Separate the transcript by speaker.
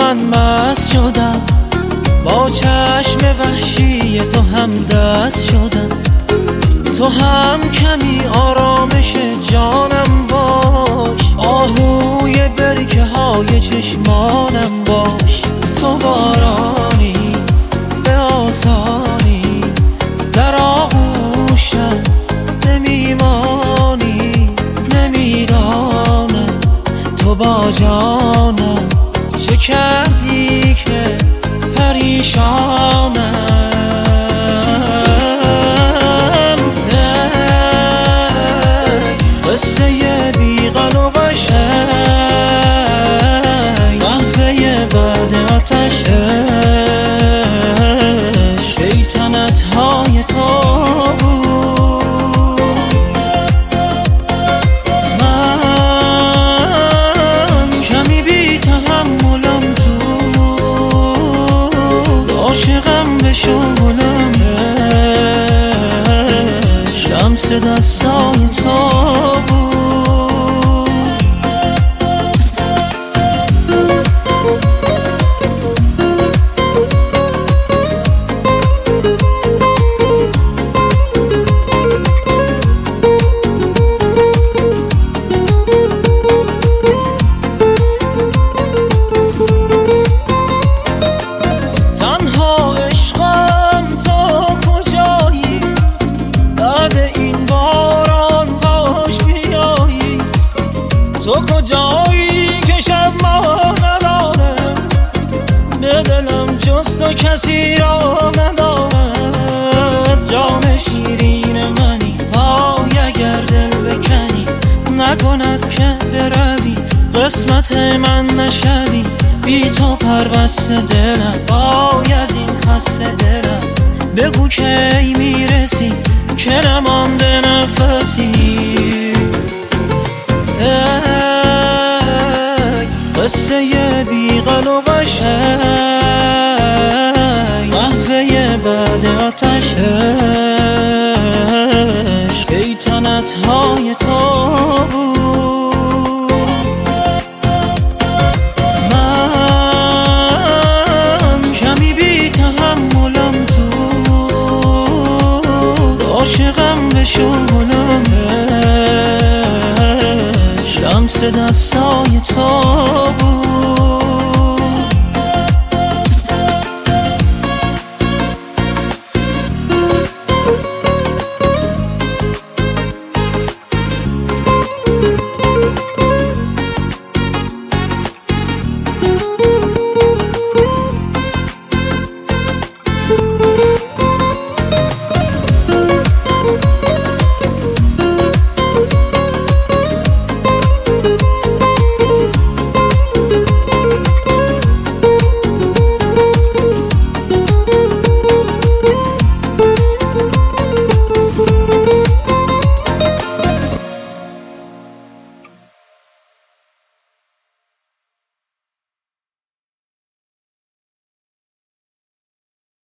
Speaker 1: من مست شدم، با چشم وحشی تو هم دست شدم. تو هم کمی آرامش جانم باش، آهوی برکه های چشمانم باش. تو بارانی به آسانی در آغوشم نمیمانی، نمیدانم تو با جانم چه کردی که پریشانم. قصه بی‌غل و قشنگ، قهوه بعد آتش عشق، شیطنت‌های تو بود. من کمی بی تحملم زود، عاشقم به شغلم شمس دستای تو بود. تو کجایی که شب ما نداره، به دلم جز تو کسی را ندارد. جام شیرین منی پای اگر دل بکنی، نکند که بروی قسمت من نشوی. بی تو پربسته دلم وای از این خسته دلم، بگو کی میرسی که نمانده نفسی. قصه بی‌غل و قشنگ، قهوه بعد آتش عشق، شیطنت‌های تو بود. من کمی بی تحملم زود، عاشقم به شغلم شمس دست